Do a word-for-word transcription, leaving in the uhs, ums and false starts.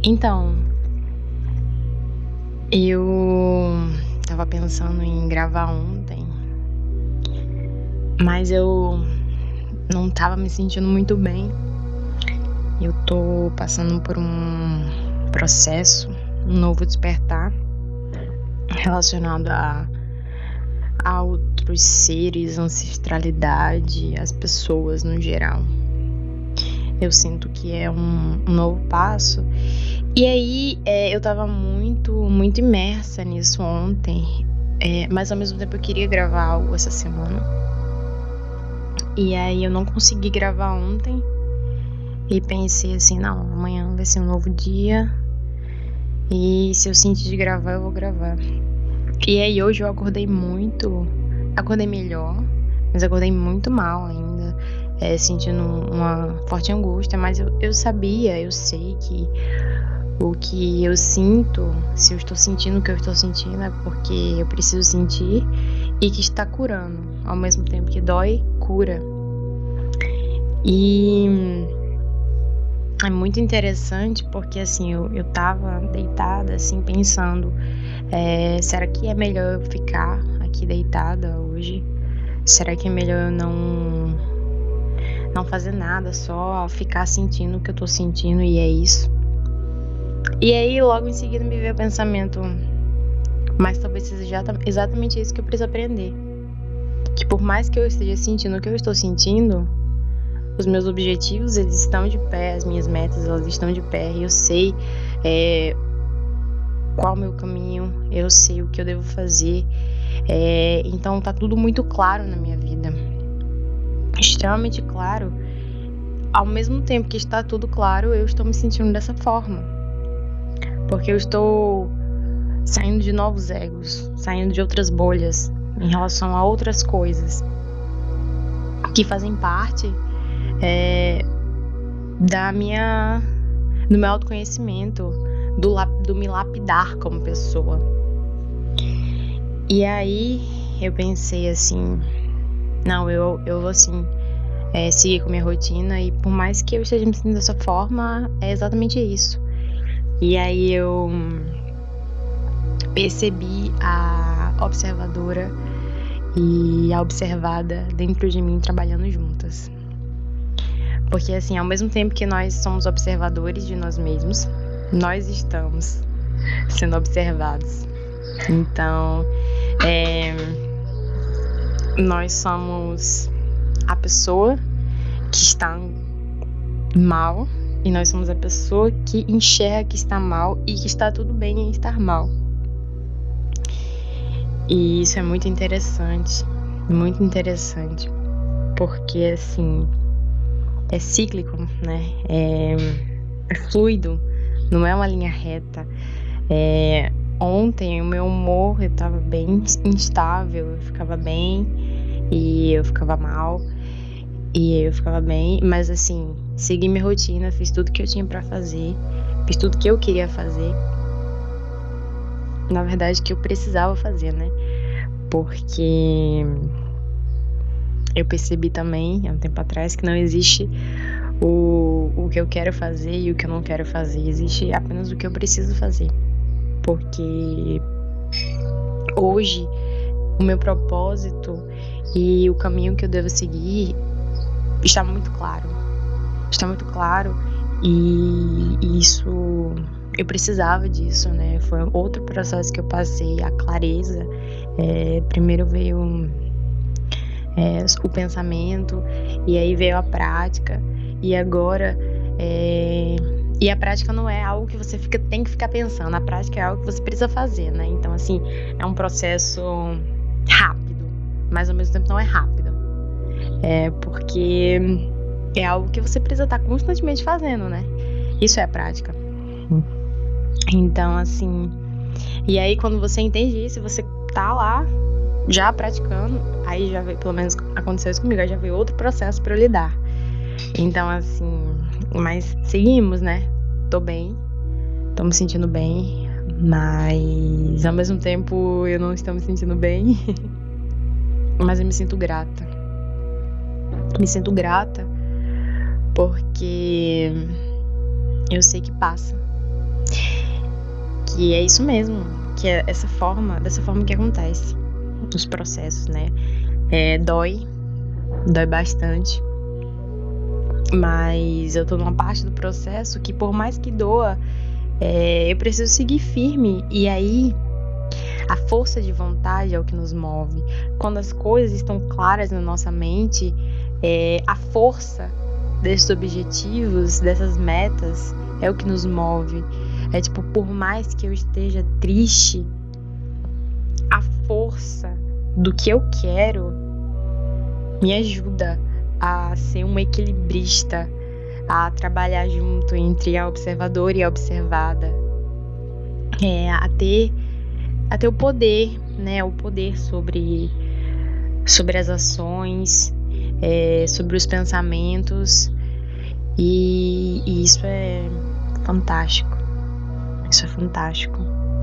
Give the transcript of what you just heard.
Então, eu tava pensando em gravar ontem, mas eu não tava me sentindo muito bem. Eu tô passando por um processo, um novo despertar relacionado a, a outros seres, ancestralidade, as pessoas no geral. Eu sinto que é um, um novo passo. E aí, é, eu tava muito, muito imersa nisso ontem, é, mas ao mesmo tempo eu queria gravar algo essa semana. E aí eu não consegui gravar ontem e pensei assim, não, amanhã vai ser um novo dia e se eu sentir de gravar, eu vou gravar. E aí hoje eu acordei muito, acordei melhor, mas acordei muito mal ainda, é, sentindo uma forte angústia, mas eu, eu sabia, eu sei que o que eu sinto, se eu estou sentindo o que eu estou sentindo, é porque eu preciso sentir e que está curando. Ao mesmo tempo que dói, cura. E é muito interessante porque assim, eu, eu tava deitada, assim, pensando, é, será que é melhor eu ficar aqui deitada hoje? Será que é melhor eu não, não fazer nada, só ficar sentindo o que eu tô sentindo e é isso? E aí, logo em seguida, me veio o pensamento, mas talvez seja exatamente isso que eu preciso aprender. Que por mais que eu esteja sentindo o que eu estou sentindo, os meus objetivos, eles estão de pé, as minhas metas, elas estão de pé. Eu sei é, qual é o meu caminho, eu sei o que eu devo fazer. É, então, tá tudo muito claro na minha vida. Extremamente claro. Ao mesmo tempo que está tudo claro, eu estou me sentindo dessa forma. Porque eu estou saindo de novos egos, saindo de outras bolhas em relação a outras coisas que fazem parte é, da minha, do meu autoconhecimento, do, do me lapidar como pessoa. E aí eu pensei assim, não, eu, eu vou assim é, seguir com minha rotina e por mais que eu esteja me sentindo dessa forma, é exatamente isso. E aí eu percebi a observadora e a observada dentro de mim trabalhando juntas. Porque assim, ao mesmo tempo que nós somos observadores de nós mesmos, nós estamos sendo observados. Então, é, nós somos a pessoa que está mal e nós somos a pessoa que enxerga que está mal e que está tudo bem em estar mal. E isso é muito interessante, muito interessante, porque assim, é cíclico, né? É, é fluido, não é uma linha reta. É, ontem o meu humor eu tava bem instável, eu ficava bem e eu ficava mal e eu ficava bem, mas assim, segui minha rotina, fiz tudo que eu tinha pra fazer, fiz tudo que eu queria fazer. Na verdade, que eu precisava fazer, né? Porque eu percebi também, há um tempo atrás, que não existe o, o que eu quero fazer e o que eu não quero fazer. Existe apenas o que eu preciso fazer. Porque hoje, o meu propósito e o caminho que eu devo seguir está muito claro. Está muito claro e, e isso... eu precisava disso, né? Foi outro processo que eu passei, a clareza. É, primeiro veio é, o pensamento, e aí veio a prática, e agora... É, e a prática não é algo que você fica, tem que ficar pensando, a prática é algo que você precisa fazer, né? Então, assim, é um processo rápido, mas ao mesmo tempo não é rápido. É porque é algo que você precisa estar constantemente fazendo, né? Isso é a prática. Então, assim, e aí quando você entende isso, você tá lá já praticando, aí já veio, pelo menos aconteceu isso comigo, aí já veio outro processo pra eu lidar. Então, assim, mas seguimos, né? Tô bem, tô me sentindo bem, mas ao mesmo tempo eu não estou me sentindo bem, mas eu me sinto grata. Me sinto grata porque eu sei que passa. Que é isso mesmo, que é essa forma, dessa forma que acontece os processos, né? É, dói, dói bastante, mas eu tô numa parte do processo que, por mais que doa, é, eu preciso seguir firme. E aí a força de vontade é o que nos move. Quando as coisas estão claras na nossa mente, é, a força desses objetivos, dessas metas, é o que nos move. É tipo, por mais que eu esteja triste, a força do que eu quero me ajuda a ser um equilibrista, a trabalhar junto entre a observadora e a observada, é, a ter, a ter o poder, né, o poder sobre, sobre as ações, é, sobre os pensamentos, e, e isso é fantástico, isso é fantástico.